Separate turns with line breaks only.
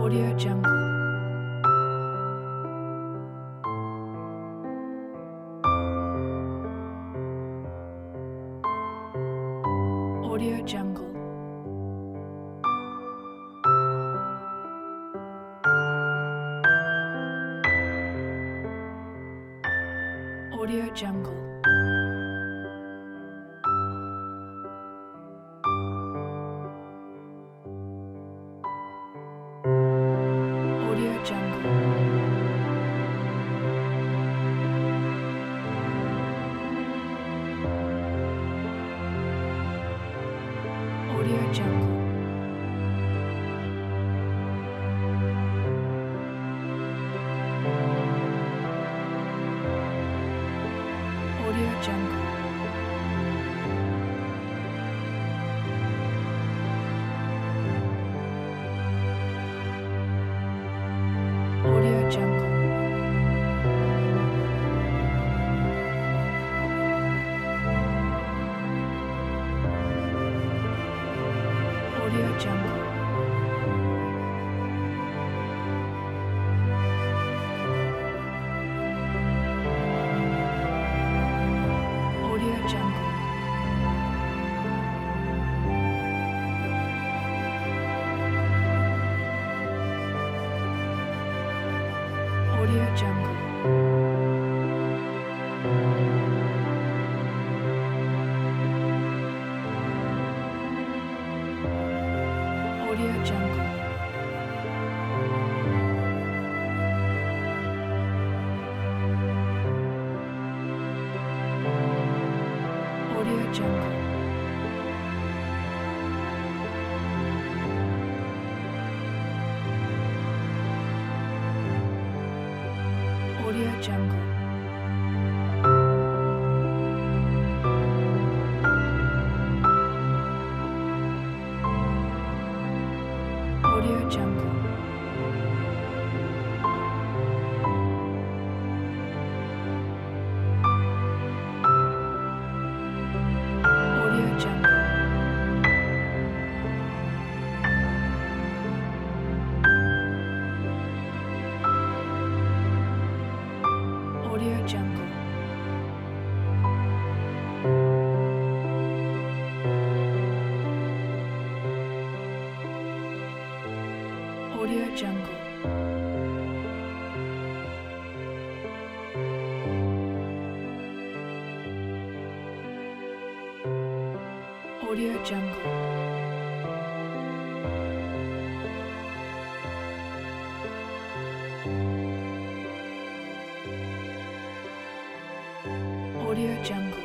Audio Jungle. Audio Jungle. Audio Jungle. Audio Jungle. Audio Jungle. Audio Jungle. Audio Jungle. Audio Jungle. Audio Jungle. Audio Jungle. Audio Jungle. Audio Jungle. Audio Jungle. Audio Jungle. Audio Jungle. Audio Jungle. Audio Jungle. Audio Jungle. Audio Jungle.